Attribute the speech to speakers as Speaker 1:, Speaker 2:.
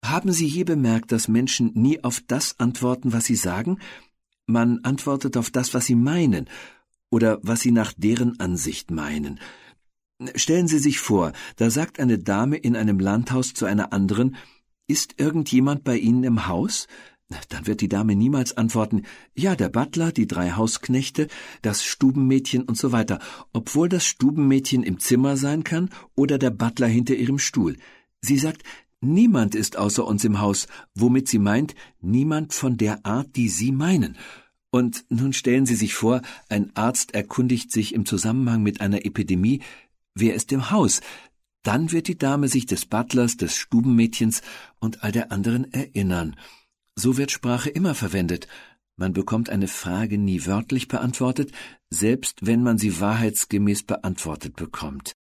Speaker 1: Haben Sie je bemerkt, dass Menschen nie auf das antworten, was sie sagen? Man antwortet auf das, was sie meinen oder was sie nach deren Ansicht meinen. Stellen Sie sich vor, da sagt eine Dame in einem Landhaus zu einer anderen: »Ist irgendjemand bei Ihnen im Haus?« Dann wird die Dame niemals antworten: »Ja, der Butler, die 3 Hausknechte, das Stubenmädchen und so weiter«, obwohl das Stubenmädchen im Zimmer sein kann oder der Butler hinter ihrem Stuhl. Sie sagt: »Niemand ist außer uns im Haus«, womit sie meint, niemand von der Art, die Sie meinen. Und nun stellen Sie sich vor, ein Arzt erkundigt sich im Zusammenhang mit einer Epidemie: »Wer ist im Haus?« Dann wird die Dame sich des Butlers, des Stubenmädchens und all der anderen erinnern. So wird Sprache immer verwendet. Man bekommt eine Frage nie wörtlich beantwortet, selbst wenn man sie wahrheitsgemäß beantwortet bekommt.